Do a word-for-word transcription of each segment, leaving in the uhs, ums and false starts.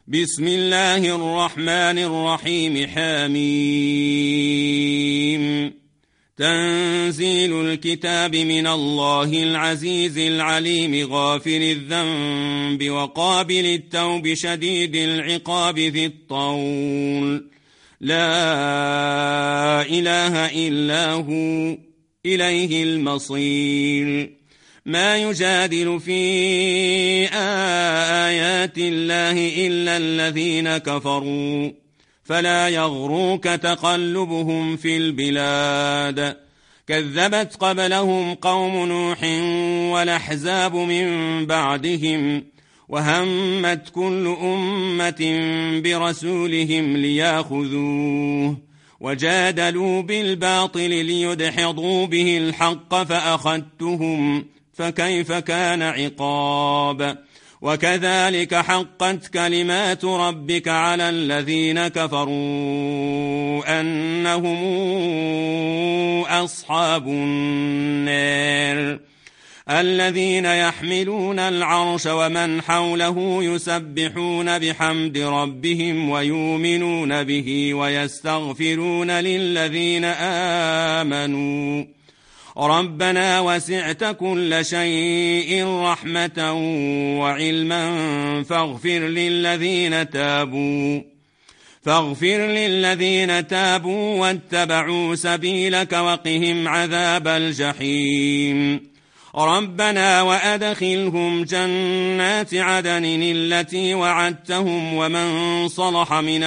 بسم الله الرحمن الرحيم. حميم. تنزيل الكتاب من الله العزيز العليم غافر الذنب وقابل التوب شديد العقاب ذي الطول لا إله إلا هو إليه المصير. ما يجادل في آيات الله إلا الذين كفروا فلا يغروك تقلبهم في البلاد. كذبت قبلهم قوم نوح والأحزاب من بعدهم وهمت كل أمة برسولهم ليأخذوه وجادلوا بالباطل ليدحضوا به الحق فأخذتهم فكيف كان عقاب. وكذلك حقت كلمات ربك على الذين كفروا أنهم أصحاب النار الذين يحملون العرش ومن حوله يسبحون بحمد ربهم ويؤمنون به ويستغفرون للذين آمنوا ربنا وسعت كل شيء رحمة وعلما فاغفر للذين تابوا فاغفر للذين تابوا واتبعوا سبيلك وقهم عذاب الجحيم. ربنا وأدخلهم جنات عدن التي وعدتهم ومن صلح من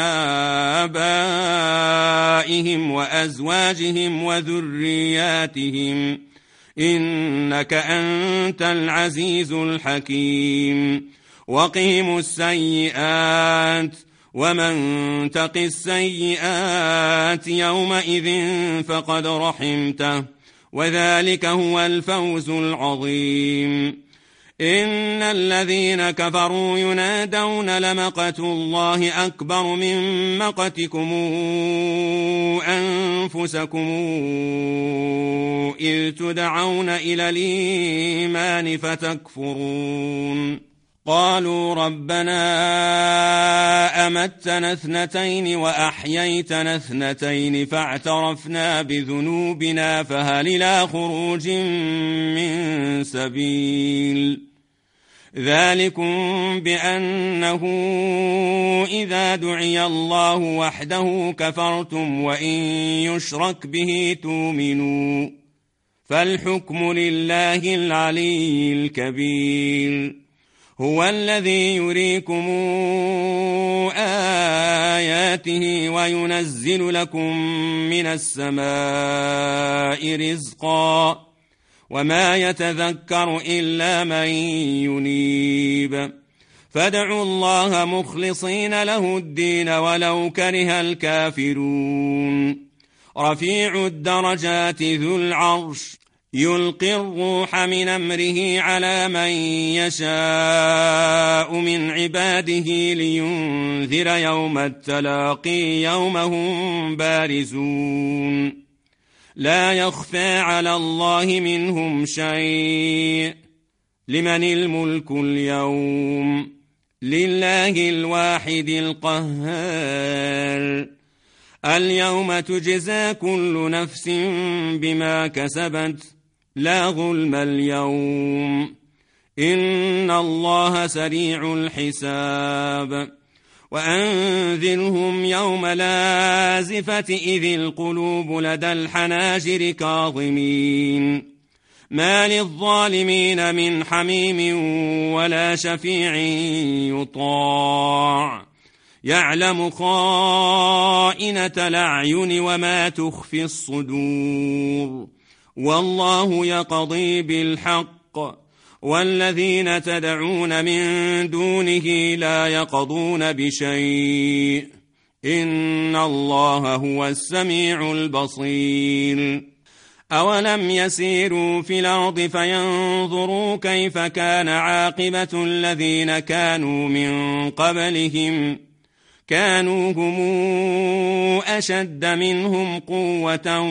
آبائهم وأزواجهم وذرياتهم إنك أنت العزيز الحكيم. وقهم السيئات ومن تق السيئات يومئذ فقد رحمته وذلك هو الفوز العظيم. إن الذين كفروا ينادون لمقت الله أكبر من مقتكم أنفسكم إذ تدعون إلى الإيمان فتكفرون. قالوا ربنا أمتنا اثنتين وأحييتنا اثنتين فاعترفنا بذنوبنا فهل إلى خروج من سبيل. ذلكم بأنه إذا دعي الله وحده كفرتم وإن يشرك به تؤمنوا فالحكم لله العلي الكبير. هو الذي يريكم آياته وينزل لكم من السماء رزقا وما يتذكر إلا من ينيب. فادعوا الله مخلصين له الدين ولو كره الكافرون. رفيع الدرجات ذو العرش يلقي الروح من أمره على من يشاء من عباده لينذر يوم التلاقي يوم هم بارزون لا يخفى على الله منهم شيء. لمن الملك اليوم لله الواحد القهار. اليوم تجزى كل نفس بما كسبت لا ظلم اليوم إن الله سريع الحساب. وأنذرهم يوم لازفة إذ القلوب لدى الحناجر كاظمين ما للظالمين من حميم ولا شفيع يطاع يعلم خائنة الأعين وما تخفي الصدور والله يقضي بالحق والذين تدعون من دونه لا يقضون بشيء إن الله هو السميع البصير. أولم يسيروا في الأرض فينظروا كيف كان عاقبة الذين كانوا من قبلهم كانوا هم أشد منهم قوة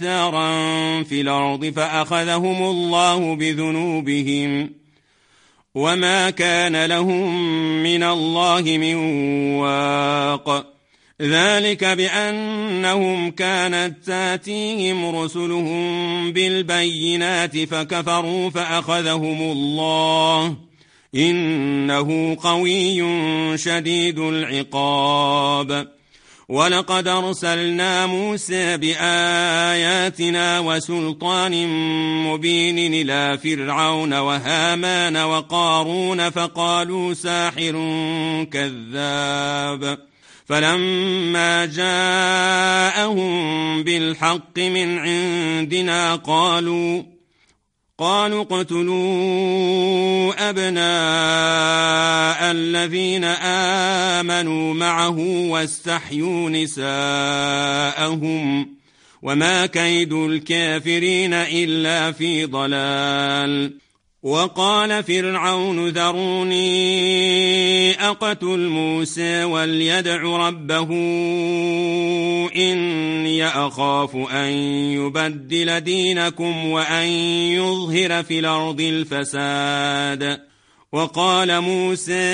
وآثارا في الأرض فأخذهم الله بذنوبهم وما كان لهم من الله من واق ذلك بأنهم كانت تاتيهم رسلهم بالبينات فكفروا فأخذهم الله إنه قوي شديد العقاب ولقد أرسلنا موسى بآياتنا وسلطان مبين إلى فرعون وهامان وقارون فقالوا ساحر كذاب فلما جاءهم بالحق من عندنا قالوا قالوا اقتلوا أبناء الذين آمنوا معه واستحيوا نساءهم وما كيد الكافرين إلا في ضلال وقال فرعون ذروني أقتل موسى وليدع ربه إني أخاف أن يبدل دينكم وأن يظهر في الأرض الفساد وقال موسى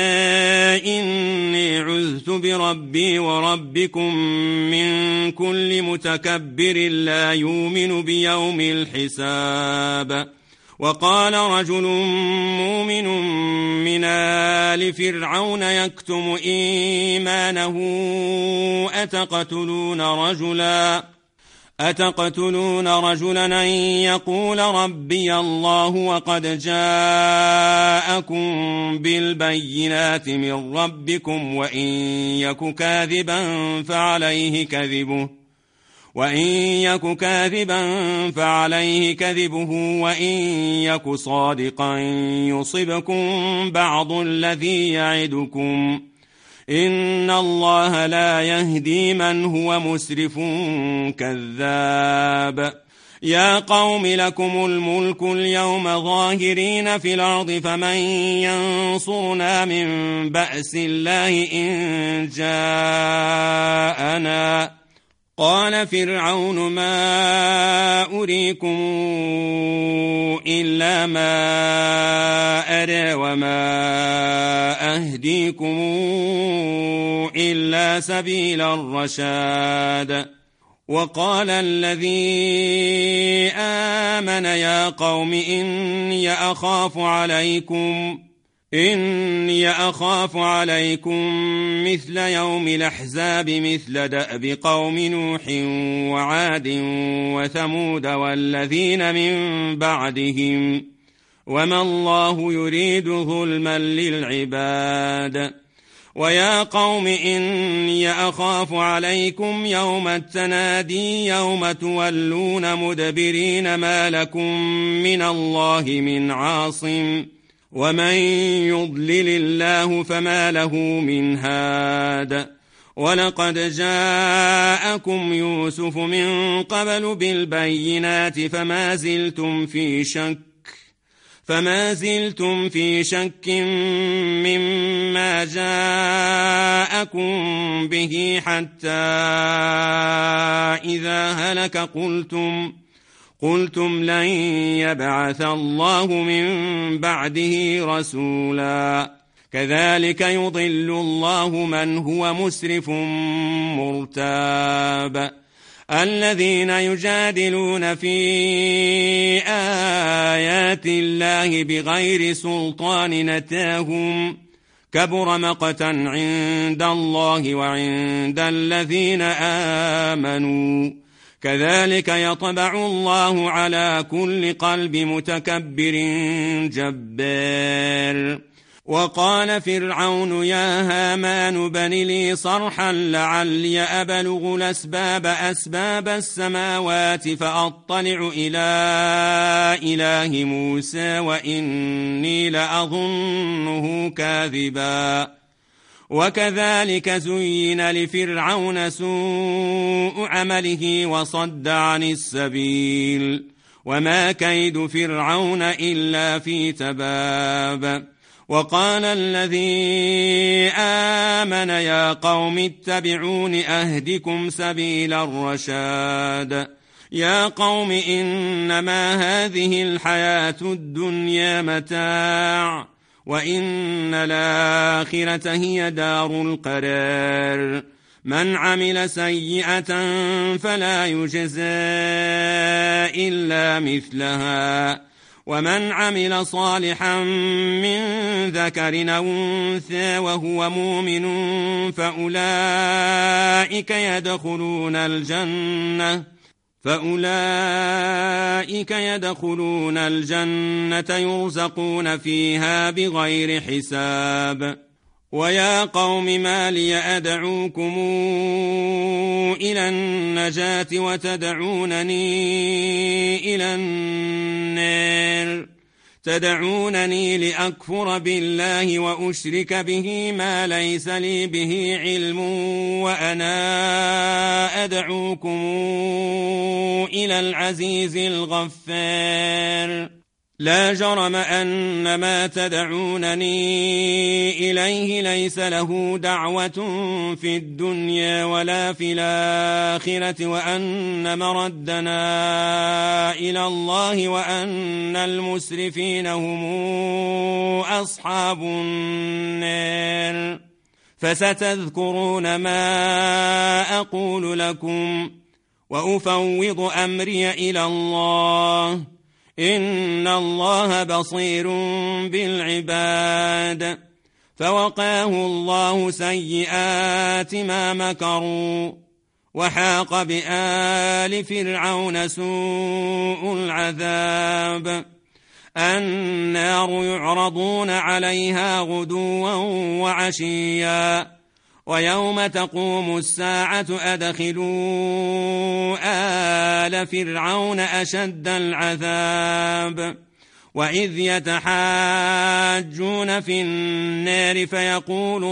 إني عذت بربي وربكم من كل متكبر لا يؤمن بيوم الحساب وقال رجل مؤمن من آل فرعون يكتم إيمانه أتقتلون رجلا أتقتلون رجلا أن يقول ربي الله وقد جاءكم بالبينات من ربكم وإن يك كاذبا فعليه كذبه وإن يك كاذبا فعليه كذبه وإن يك صادقا يصبكم بعض الذي يعدكم إن الله لا يهدي من هو مسرف كذاب يا قوم لكم الملك اليوم ظاهرين في الأرض فمن ينصرنا من بأس الله إن جاءنا قال فرعون ما أريكم إلا ما أرى وما أهديكم إلا سبيل الرشاد وقال الذي آمن يا قوم إني أخاف عليكم إني أخاف عليكم مثل يوم الأحزاب مثل دأب قوم نوح وعاد وثمود والذين من بعدهم وما الله يريد ظلما للعباد ويا قوم إني أخاف عليكم يوم التنادي يوم تولون مدبرين ما لكم من الله من عاصم ومن يضلل الله فما له من هاد ولقد جاءكم يوسف من قبل بالبينات فما زلتم في شك فما زلتم في شك مما جاءكم به حتى إذا هلك قلتم قلتم لن يبعث الله من بعده رسولا كذلك يضل الله من هو مسرف مرتاب الذين يجادلون في آيات الله بغير سلطان أتاهم كبر مقتا عند الله وعند الذين آمنوا كذلك يطبع الله على كل قلب متكبر جبار وقال فرعون يا هامان بن لي صرحا لعلي أبلغ الأسباب أسباب السماوات فأطلع إلى إله موسى وإني لأظنه كاذبا وكذلك زين لفرعون سوء عمله وصد عن السبيل وما كيد فرعون إلا في تباب وقال الذي آمن يا قوم اتبعون أهدكم سبيل الرشاد يا قوم إنما هذه الحياة الدنيا متاع وإن الآخرة هي دار القرار من عمل سيئة فلا يجزى إلا مثلها ومن عمل صالحا من ذكر أو أنثى وهو مؤمن فأولئك يدخلون الجنة فأولئك يدخلون الجنة يرزقون فيها بغير حساب ويا قوم ما لي أدعوكم إلى النجاة وتدعونني إلى النار تدعونني لأكفر بالله وأشرك به ما ليس لي به علم وأنا أدعوكم إلى العزيز الغفار لا جرم أن ما تدعونني إليه ليس له دعوة في الدنيا ولا في الآخرة وأن مردنا إلى الله وأن المسرفين هم أصحاب النار فستذكرون ما أقول لكم وأفوض أمري إلى الله إن الله بصير بالعباد فوقاه الله سيئات ما مكروا وحاق بآل فرعون سوء العذاب النار يعرضون عليها غدوا وعشيا ويوم تقوم الساعة أدخلوا آل فرعون أشد العذاب وإذ يتحاجون في النار فيقول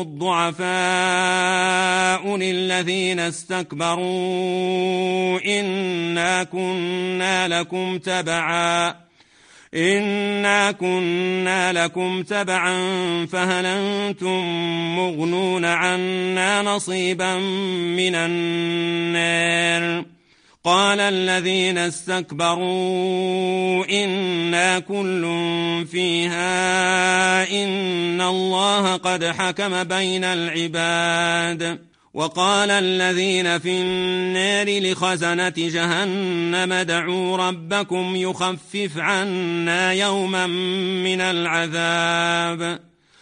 الضعفاء للذين استكبروا إنا كنا لكم تبعا إنا كنا لكم تبعا فهل أنتم مغنون عنا نصيبا من النار قال الذين استكبروا إنا كل فيها إن الله قد حكم بين العباد وقال الذين في النار لخزنة جهنم ادعوا ربكم يخفف عنا يوما من العذاب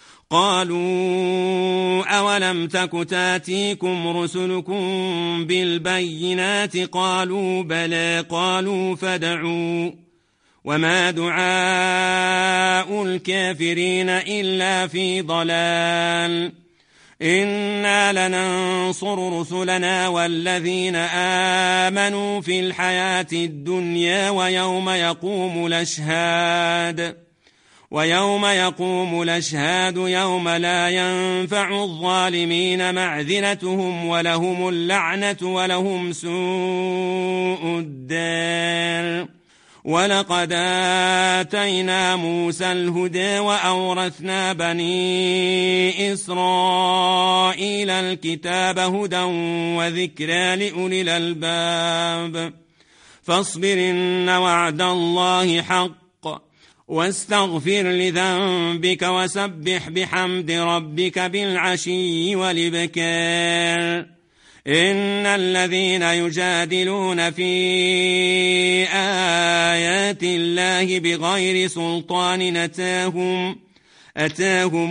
قالوا أولم تك تاتيكم رسلكم بالبينات قالوا بلى قالوا فادعوا وما دعاء الكافرين إلا في ضلال إنا لننصر رسلنا والذين آمنوا في الحياة الدنيا ويوم يقوم الأشهاد ويوم يقوم الأشهاد يوم لا ينفع الظالمين معذرتهم ولهم اللعنة ولهم سوء الدار ولقد آتينا موسى الهدى وأورثنا بني إسرائيل الكتاب هدى وذكرى لأولي الألباب فاصبر إن وعد الله حق واستغفر لذنبك وسبح بحمد ربك بالعشي والإبكار إن الذين يجادلون في آيات الله بغير سلطان أتاهم أتاهم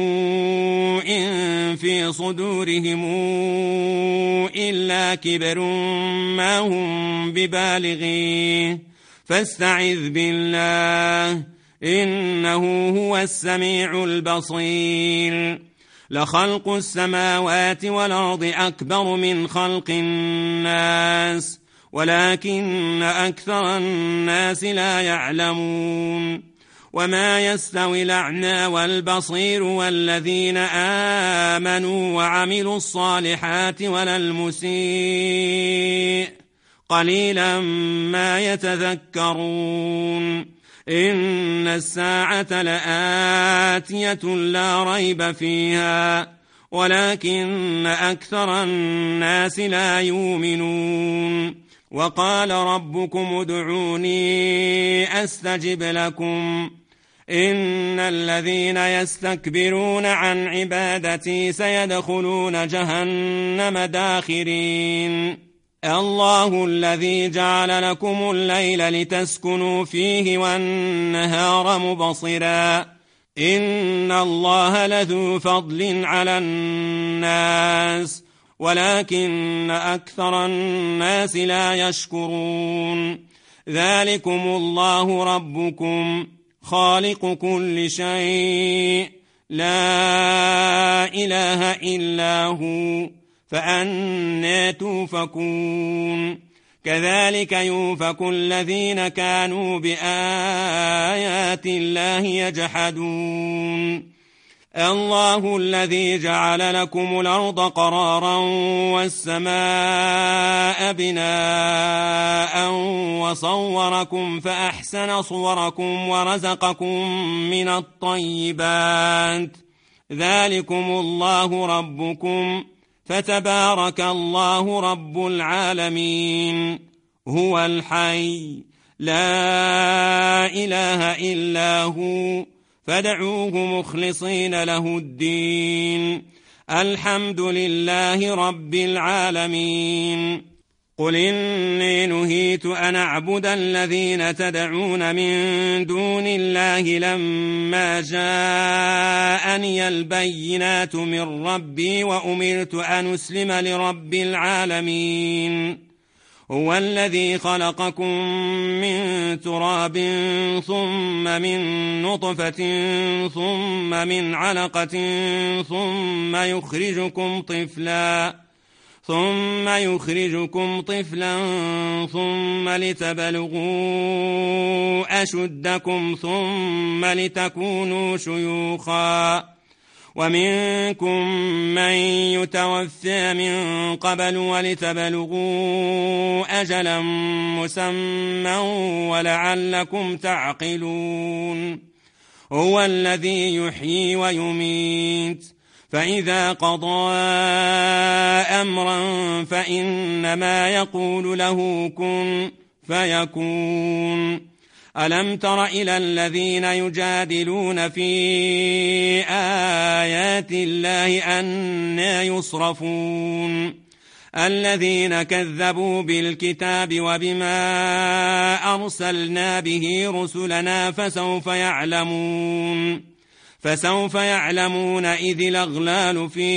إن في صدورهم إلا كبر ما هم ببالغيه فاستعذ بالله إنه هو السميع البصير لخلق السماوات والأرض أكبر من خلق الناس ولكن أكثر الناس لا يعلمون وما يستوي الأعمى والبصير والذين آمنوا وعملوا الصالحات ولا المسيء قليلا ما يتذكرون إن الساعة لآتية لا ريب فيها ولكن أكثر الناس لا يؤمنون وقال ربكم ادعوني أستجب لكم إن الذين يستكبرون عن عبادتي سيدخلون جهنم داخرين الله الذي جعل لكم الليل لتسكنوا فيه والنهار مبصرا إن الله لذو فضل على الناس ولكن أكثر الناس لا يشكرون ذلكم الله ربكم خالق كل شيء لا إله إلا هو فأنى توفكون كذلك يوفك الذين كانوا بآيات الله يجحدون الله الذي جعل لكم الأرض قرارا والسماء بناء وصوركم فأحسن صوركم ورزقكم من الطيبات ذلكم الله ربكم فتبارك الله رب العالمين هو الحي لا إله إلا هو فادعوه مخلصين له الدين الحمد لله رب العالمين قل إني نهيت أن أعبد الذين تدعون من دون الله لما جاءني البينات من ربي وأمرت أن أسلم لرب العالمين هو الذي خلقكم من تراب ثم من نطفة ثم من علقة ثم يخرجكم طفلا ثم يخرجكم طفلا ثم لتبلغوا أشدكم ثم لتكونوا شيوخا ومنكم من يتوفى من قبل ولتبلغوا أجلا مسمى ولعلكم تعقلون هو الذي يحيي ويميت فإذا قضى أمرا فإنما يقول له كن فيكون ألم تر إلى الذين يجادلون في آيات الله أنى يصرفون الذين كذبوا بالكتاب وبما أرسلنا به رسلنا فسوف يعلمون فسوف يعلمون إذ الأغلال في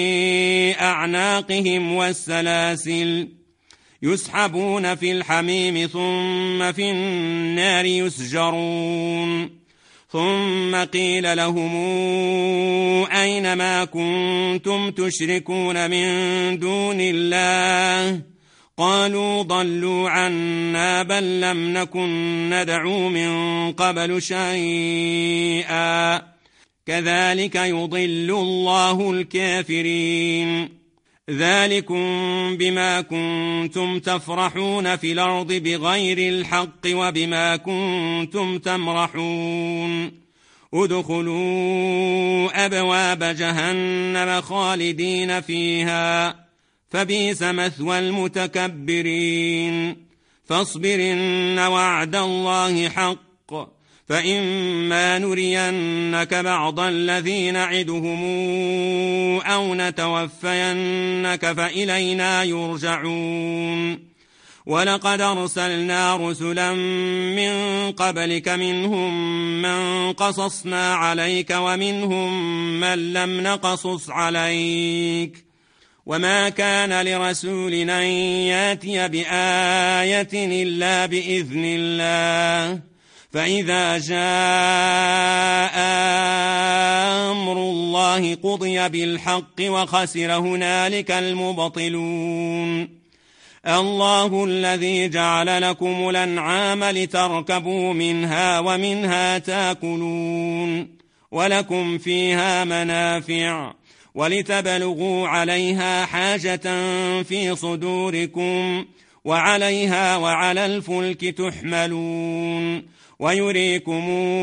أعناقهم والسلاسل يسحبون في الحميم ثم في النار يسجرون ثم قيل لهم أين ما كنتم تشركون من دون الله قالوا ضلوا عنا بل لم نكن ندعو من قبل شيئا كذلك يضل الله الكافرين ذلكم بما كنتم تفرحون في الأرض بغير الحق وبما كنتم تمرحون ادخلوا أبواب جهنم خالدين فيها فبئس مثوى المتكبرين فاصبر إن وعد الله حق فإما نرينك بعض الذي نعدهم أو نتوفينك فإلينا يرجعون ولقد أرسلنا رسلا من قبلك منهم من قصصنا عليك ومنهم من لم نقصص عليك وما كان لرسول أن ياتي بآية إلا بإذن الله فإذا جاء أمر الله قضي بالحق وخسر هنالك المبطلون الله الذي جعل لكم الأنعام لتركبوا منها ومنها تاكلون ولكم فيها منافع ولتبلغوا عليها حاجة في صدوركم وعليها وعلى الفلك تحملون ويريكم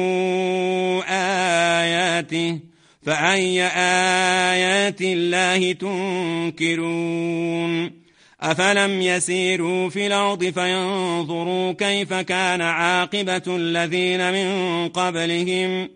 آياته فأي آيات الله تنكرون أفلم يسيروا في الأرض فينظروا كيف كان عاقبة الذين من قبلهم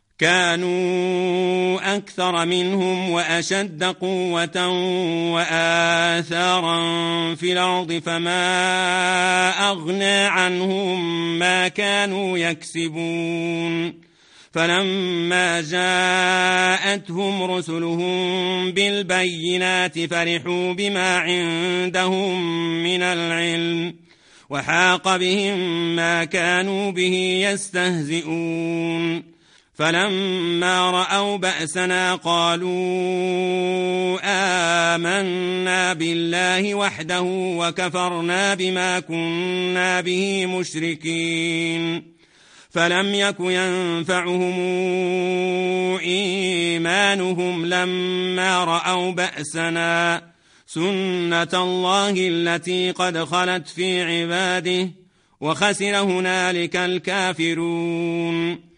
كانوا أكثر منهم وأشد قوة وآثارا في الأرض فما أغنى عنهم ما كانوا يكسبون فلما جاءتهم رسلهم بالبينات فرحوا بما عندهم من العلم وحاق بهم ما كانوا به يستهزئون فلما رأوا بأسنا قالوا آمنا بالله وحده وكفرنا بما كنا به مشركين فلم يك ينفعهم إيمانهم لما رأوا بأسنا سنة الله التي قد خلت في عباده وخسر هنالك الكافرون